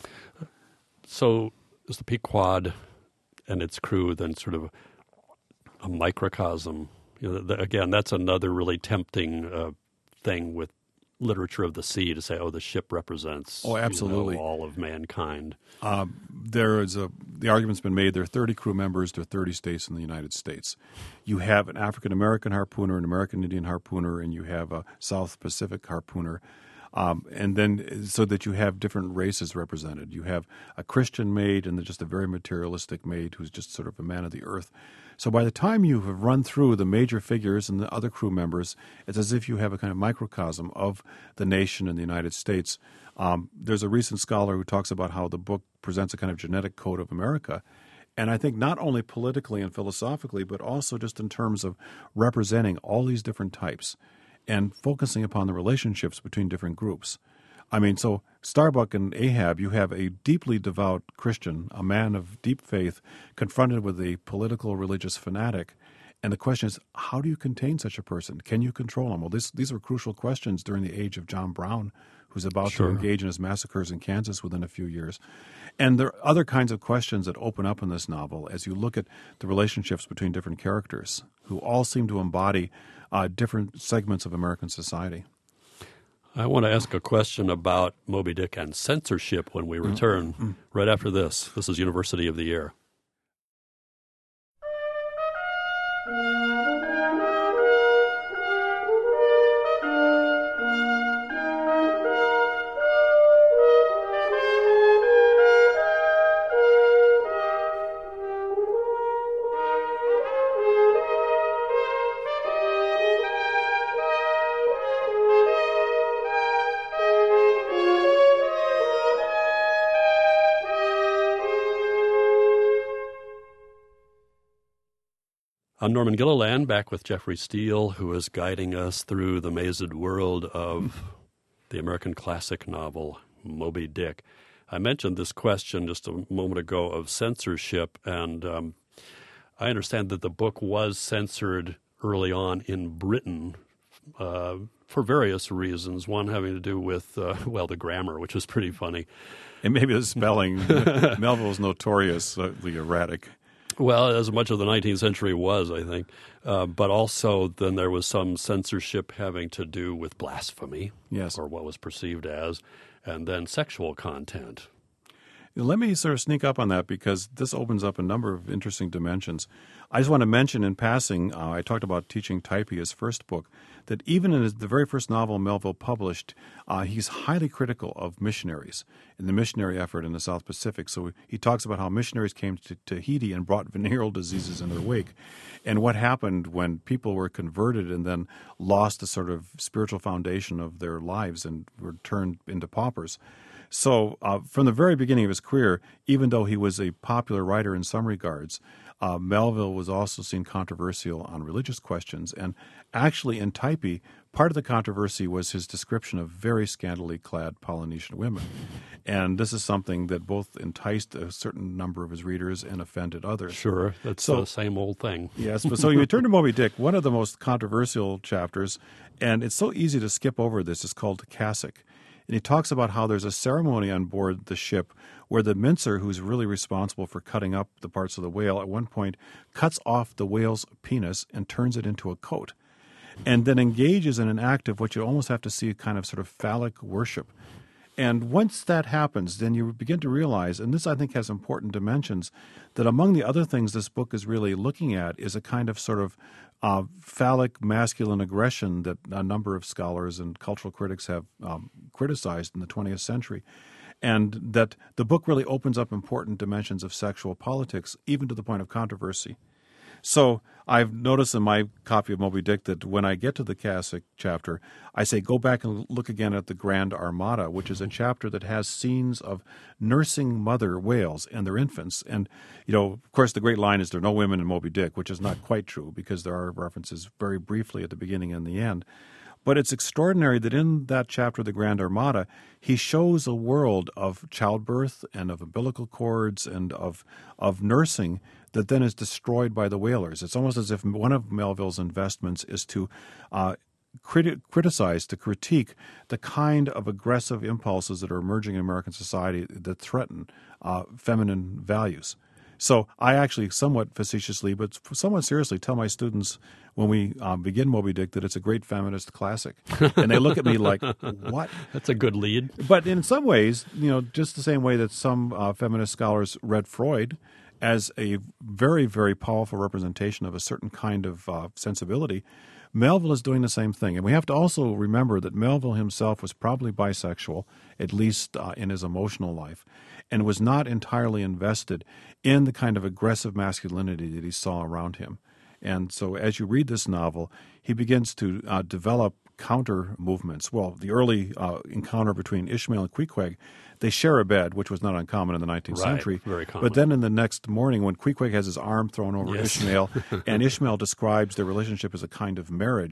So is the Pequod and its crew then sort of a microcosm? You know, the, again, that's another really tempting uh, thing with literature of the sea to say, oh, the ship represents Oh, absolutely. you know, all of mankind. Uh, there is a the argument's been made. There are thirty crew members. There are thirty states in the United States. You have an African American harpooner, an American Indian harpooner, and you have a South Pacific harpooner. Um, and then so that you have different races represented. You have a Christian maid and then just a very materialistic maid who's just sort of a man of the earth. So by the time you have run through the major figures and the other crew members, it's as if you have a kind of microcosm of the nation in the United States. Um, there's a recent scholar who talks about how the book presents a kind of genetic code of America. And I think not only politically and philosophically, but also just in terms of representing all these different types and focusing upon the relationships between different groups. I mean, so Starbuck and Ahab, you have a deeply devout Christian, a man of deep faith, confronted with a political religious fanatic. And the question is, how do you contain such a person? Can you control him? Well, this, these were crucial questions during the age of John Brown, who's about Sure. to engage in his massacres in Kansas within a few years. And there are other kinds of questions that open up in this novel as you look at the relationships between different characters who all seem to embody uh, different segments of American society. I want to ask a question about Moby Dick and censorship when we return mm-hmm. right after this. This is University of the Year. I'm Norman Gilliland, back with Jeffrey Steele, who is guiding us through the mazed world of the American classic novel, Moby Dick. I mentioned this question just a moment ago of censorship, and um, I understand that the book was censored early on in Britain uh, for various reasons, one having to do with, uh, well, the grammar, which is pretty funny. And maybe the spelling. Melville's notoriously erratic. Well, as much of the nineteenth century was, I think. Uh, but also then there was some censorship having to do with blasphemy, yes, or what was perceived as, and then sexual content. Let me sort of sneak up on that because this opens up a number of interesting dimensions. I just want to mention in passing, uh, I talked about Teaching Typee, his first book, that even in his, the very first novel Melville published, uh, he's highly critical of missionaries and the missionary effort in the South Pacific. So he talks about how missionaries came to Tahiti and brought venereal diseases in their wake, and what happened when people were converted and then lost the sort of spiritual foundation of their lives and were turned into paupers. So uh, from the very beginning of his career, even though he was a popular writer in some regards, uh, Melville was also seen controversial on religious questions. And actually in Typee, part of the controversy was his description of very scantily clad Polynesian women. And this is something that both enticed a certain number of his readers and offended others. Sure, that's so, the same old thing. Yes, but so you turn to Moby Dick, one of the most controversial chapters, and it's so easy to skip over this, is called Cassock. And he talks about how there's a ceremony on board the ship where the mincer, who's really responsible for cutting up the parts of the whale, at one point cuts off the whale's penis and turns it into a coat, and then engages in an act of what you almost have to see kind of sort of phallic worship. And once that happens, then you begin to realize, and this I think has important dimensions, that among the other things this book is really looking at is a kind of sort of uh, phallic masculine aggression that a number of scholars and cultural critics have um, criticized in the twentieth century. And that the book really opens up important dimensions of sexual politics, even to the point of controversy. So I've noticed in my copy of Moby Dick that when I get to the Cassock chapter, I say go back and look again at the Grand Armada, which is a chapter that has scenes of nursing mother whales and their infants. And, you know, of course, the great line is there are no women in Moby Dick, which is not quite true because there are references very briefly at the beginning and the end. But it's extraordinary that in that chapter, the Grand Armada, he shows a world of childbirth and of umbilical cords and of of nursing that then is destroyed by the whalers. It's almost as if one of Melville's investments is to uh, criti- criticize, to critique the kind of aggressive impulses that are emerging in American society that threaten uh, feminine values. So I actually somewhat facetiously, but somewhat seriously, tell my students when we um, begin Moby Dick that it's a great feminist classic. And they look at me like, what? That's a good lead. But in some ways, you know, just the same way that some uh, feminist scholars read Freud as a very, very powerful representation of a certain kind of uh, sensibility, Melville is doing the same thing. And we have to also remember that Melville himself was probably bisexual, at least uh, in his emotional life, and was not entirely invested in the kind of aggressive masculinity that he saw around him. And so as you read this novel, he begins to uh, develop counter movements. Well, the early uh, encounter between Ishmael and Queequeg, they share a bed, which was not uncommon in the nineteenth right, century. Very common. But then in the next morning, when Queequeg has his arm thrown over yes. Ishmael, and Ishmael describes their relationship as a kind of marriage,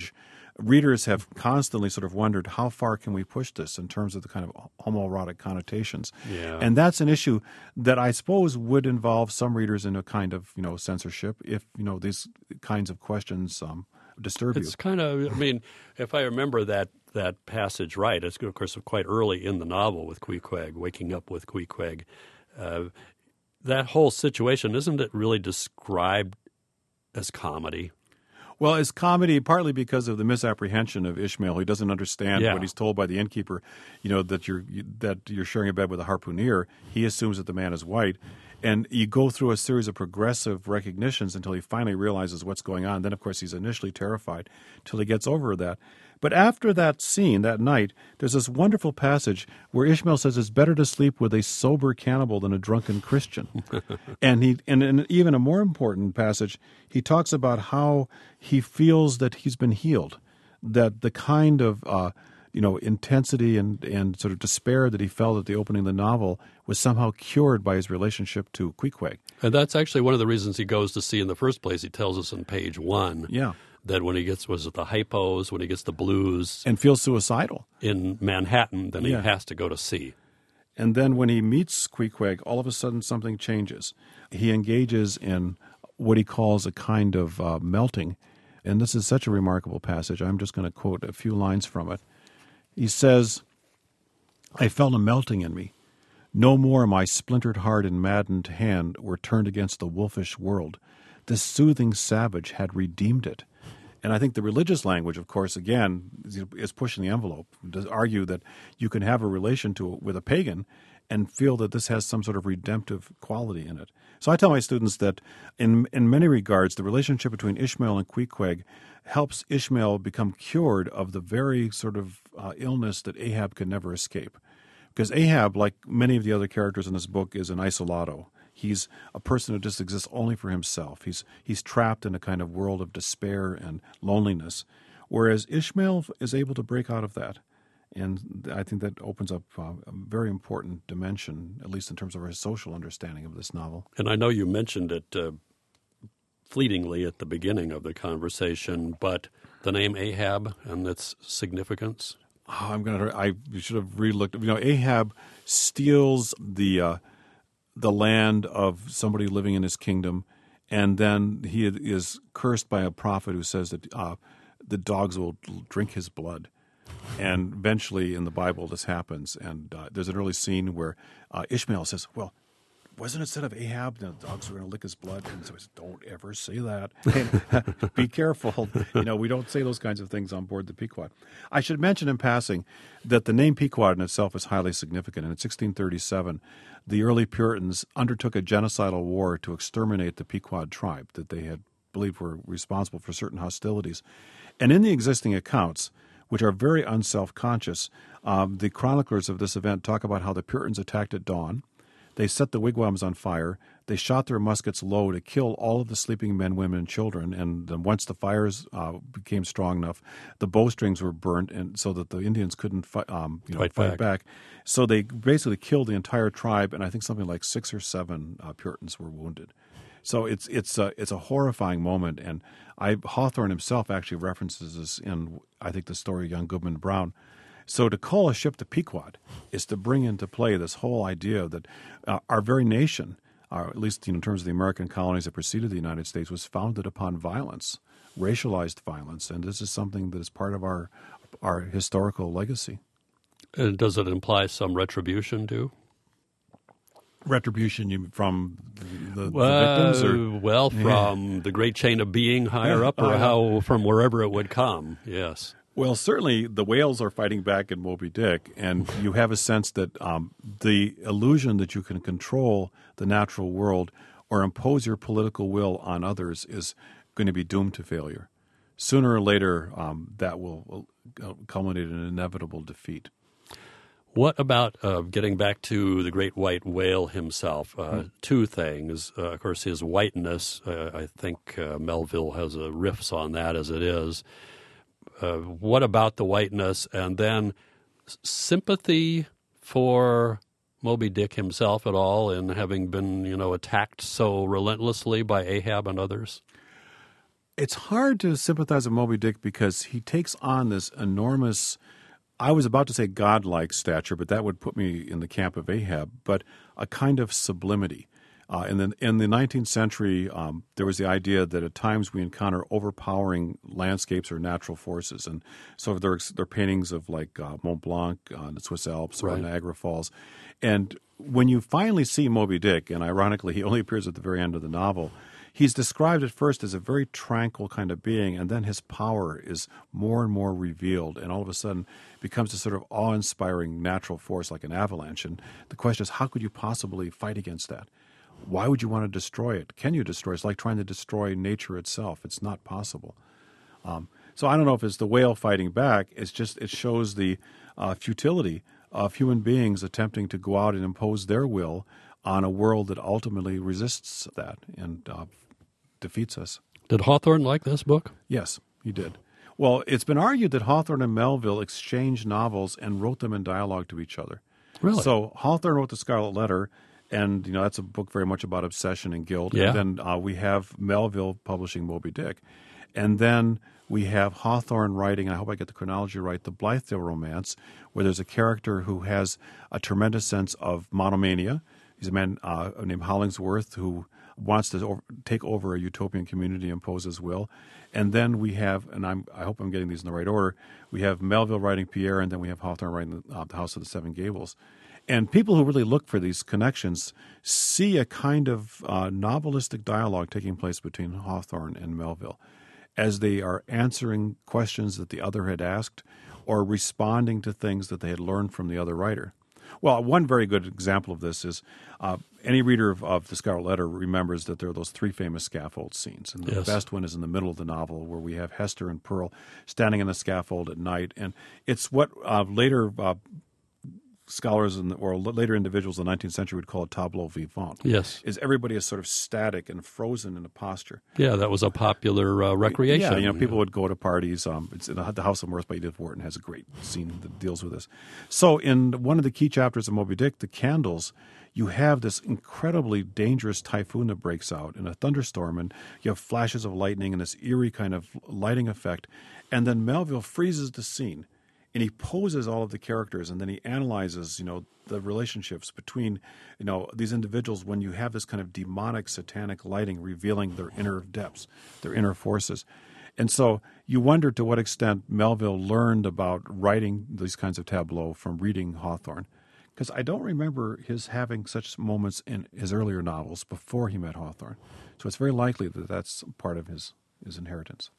readers have constantly sort of wondered how far can we push this in terms of the kind of homoerotic connotations. Yeah. And that's an issue that I suppose would involve some readers in a kind of, you know, censorship if, you know, these kinds of questions um, disturb you. It's kind of, I mean, if I remember that that passage right, it's, of course, quite early in the novel with Queequeg, waking up with Queequeg. Uh, that whole situation, isn't it really described as comedy? Well, it's comedy partly because of the misapprehension of Ishmael. He doesn't understand Yeah. what he's told by the innkeeper, you know, that you're that you're sharing a bed with a harpooneer. He assumes that the man is white. And you go through a series of progressive recognitions until he finally realizes what's going on. Then, of course, he's initially terrified till he gets over that. But after that scene, that night, there's this wonderful passage where Ishmael says it's better to sleep with a sober cannibal than a drunken Christian. and he, and in even a more important passage, he talks about how he feels that he's been healed, that the kind of uh, you know intensity and, and sort of despair that he felt at the opening of the novel was somehow cured by his relationship to Queequeg. And that's actually one of the reasons he goes to sea in the first place. He tells us on page one. Yeah. That when he gets, was it the hypos, when he gets the blues and feels suicidal in Manhattan, then Yeah. he has to go to sea. And then when he meets Queequeg, all of a sudden something changes. He engages in what he calls a kind of uh, melting. And this is such a remarkable passage. I'm just going to quote a few lines from it. He says, "I felt a melting in me. No more my splintered heart and maddened hand were turned against the wolfish world. This soothing savage had redeemed it." And I think the religious language, of course, again, is pushing the envelope to argue that you can have a relation to with a pagan and feel that this has some sort of redemptive quality in it. So I tell my students that in in many regards, the relationship between Ishmael and Queequeg helps Ishmael become cured of the very sort of uh, illness that Ahab could never escape. Because Ahab, like many of the other characters in this book, is an isolado. He's a person who just exists only for himself. He's he's trapped in a kind of world of despair and loneliness, whereas Ishmael is able to break out of that. And I think that opens up uh, a very important dimension, at least in terms of our social understanding of this novel. And I know you mentioned it uh, fleetingly at the beginning of the conversation, but the name Ahab and its significance? Oh, I'm gonna. I should have re-looked. You know, Ahab steals the uh, the land of somebody living in his kingdom, and then he is cursed by a prophet who says that uh, the dogs will drink his blood. And eventually, in the Bible, this happens. And uh, there's an early scene where uh, Ishmael says, "Well, wasn't it said of Ahab that the dogs were going to lick his blood?" And so he says, "Don't ever say that. And, be careful. You know, we don't say those kinds of things on board the Pequod." I should mention in passing that the name Pequod in itself is highly significant. And in sixteen thirty-seven, the early Puritans undertook a genocidal war to exterminate the Pequod tribe that they had believed were responsible for certain hostilities. And in the existing accounts, which are very unself-conscious, um, the chroniclers of this event talk about how the Puritans attacked at dawn. They set the wigwams on fire. They shot their muskets low to kill all of the sleeping men, women, and children. And then once the fires uh, became strong enough, the bowstrings were burnt, and so that the Indians couldn't fi- um, you know, Fight fight back. back. So they basically killed the entire tribe, and I think something like six or seven uh, Puritans were wounded. So it's it's a, it's a horrifying moment, and I, Hawthorne himself actually references this in, I think, the story of Young Goodman Brown. So to call a ship the Pequod is to bring into play this whole idea that uh, our very nation, uh, at least you know, in terms of the American colonies that preceded the United States, was founded upon violence, racialized violence, and this is something that is part of our our historical legacy. And does it imply some retribution, too? Retribution you, from the, the, Well, the victims? Or? well, from the great chain of being higher up, or Uh, how from wherever it would come, yes. Well, certainly the whales are fighting back in Moby Dick, and you have a sense that um, the illusion that you can control the natural world or impose your political will on others is going to be doomed to failure. Sooner or later, um, that will uh, culminate in an inevitable defeat. What about uh, getting back to the great white whale himself? Uh, mm. Two things. Uh, of course, his whiteness. Uh, I think uh, Melville has a riffs on that as it is. Uh, what about the whiteness? And then sympathy for Moby Dick himself at all in having been, you know, attacked so relentlessly by Ahab and others? It's hard to sympathize with Moby Dick because he takes on this enormous, I was about to say godlike stature, but that would put me in the camp of Ahab, but a kind of sublimity. Uh, in, the, in the nineteenth century, um, there was the idea that at times we encounter overpowering landscapes or natural forces. And so there are, there are paintings of like uh, Mont Blanc, uh, the Swiss Alps, right. or Niagara Falls. And when you finally see Moby Dick, and ironically he only appears at the very end of the novel, he's described at first as a very tranquil kind of being, and then his power is more and more revealed, and all of a sudden becomes a sort of awe-inspiring natural force like an avalanche. And the question is, how could you possibly fight against that? Why would you want to destroy it? Can you destroy it? It's like trying to destroy nature itself. It's not possible. Um, so I don't know if it's the whale fighting back. It's just it shows the uh, futility of human beings attempting to go out and impose their will on a world that ultimately resists that and uh, defeats us. Did Hawthorne like this book? Yes, he did. Well, it's been argued that Hawthorne and Melville exchanged novels and wrote them in dialogue to each other. Really? So Hawthorne wrote The Scarlet Letter, and you know that's a book very much about obsession and guilt. Yeah. And then uh, we have Melville publishing Moby Dick. And then we have Hawthorne writing, and I hope I get the chronology right, the Blithedale romance, where there's a character who has a tremendous sense of monomania. He's a man uh, named Hollingsworth who wants to over, take over a utopian community and impose his will. And then we have, and I'm, I hope I'm getting these in the right order, we have Melville writing Pierre, and then we have Hawthorne writing the, uh, the House of the Seven Gables. And people who really look for these connections see a kind of uh, novelistic dialogue taking place between Hawthorne and Melville as they are answering questions that the other had asked or responding to things that they had learned from the other writer. Well, one very good example of this is uh, any reader of, of The Scarlet Letter remembers that there are those three famous scaffold scenes. And the Yes. best one is in the middle of the novel where we have Hester and Pearl standing on the scaffold at night. And it's what uh, later uh, scholars in the, or later individuals in the nineteenth century would call a tableau vivant. Yes. Is everybody is sort of static and frozen in a posture. Yeah, that was a popular uh, recreation. Yeah, you know, people would go to parties. Um, it's in the, the House of Mirth by Edith Wharton has a great scene that deals with this. So in one of the key chapters of Moby Dick, The Candles, you have this incredibly dangerous typhoon that breaks out in a thunderstorm, and you have flashes of lightning and this eerie kind of lighting effect. And then Melville freezes the scene. And he poses all of the characters, and then he analyzes, you know, the relationships between, you know, these individuals when you have this kind of demonic, satanic lighting revealing their inner depths, their inner forces. And so you wonder to what extent Melville learned about writing these kinds of tableaux from reading Hawthorne. Because I don't remember his having such moments in his earlier novels before he met Hawthorne. So it's very likely that that's part of his, his inheritance.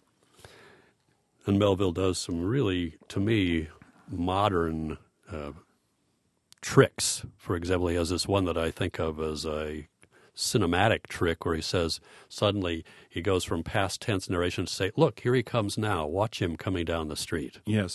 And Melville does some really, to me, modern uh, tricks. For example, he has this one that I think of as a cinematic trick where he says, suddenly he goes from past tense narration to say, look, here he comes now. Watch him coming down the street. Yes.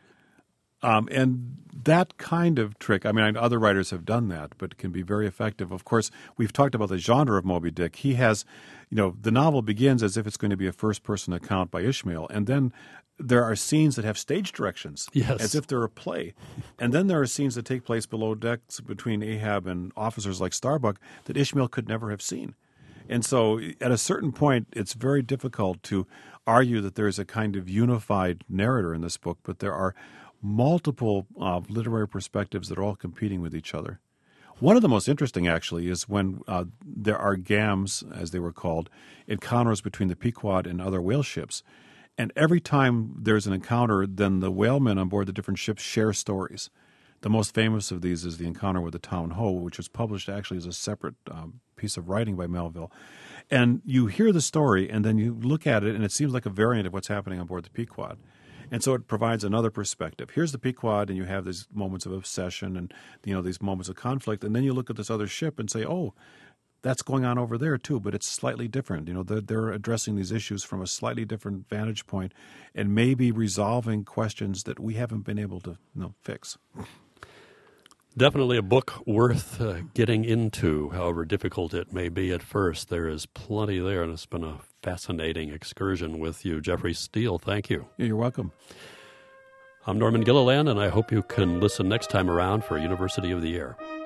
Um, and that kind of trick, I mean, other writers have done that, but it can be very effective. Of course, we've talked about the genre of Moby Dick. He has, you know, the novel begins as if it's going to be a first-person account by Ishmael, and then there are scenes that have stage directions, yes. as if they're a play. And then there are scenes that take place below decks between Ahab and officers like Starbuck that Ishmael could never have seen. And so at a certain point, it's very difficult to argue that there is a kind of unified narrator in this book, but there are multiple uh, literary perspectives that are all competing with each other. One of the most interesting, actually, is when uh, there are gams, as they were called, encounters between the Pequod and other whale ships. And every time there's an encounter, then the whalemen on board the different ships share stories. The most famous of these is the encounter with the Town Ho, which was published actually as a separate um, piece of writing by Melville. And you hear the story, and then you look at it, and it seems like a variant of what's happening on board the Pequod. And so it provides another perspective. Here's the Pequod, and you have these moments of obsession and, you know, these moments of conflict. And then you look at this other ship and say, oh, that's going on over there too, but it's slightly different. You know, they're, they're addressing these issues from a slightly different vantage point and maybe resolving questions that we haven't been able to, you know, fix. Definitely a book worth uh, getting into, however difficult it may be at first. There is plenty there, and it's been a fascinating excursion with you. Jeffrey Steele, thank you. Yeah, you're welcome. I'm Norman Gilliland, and I hope you can listen next time around for University of the Air.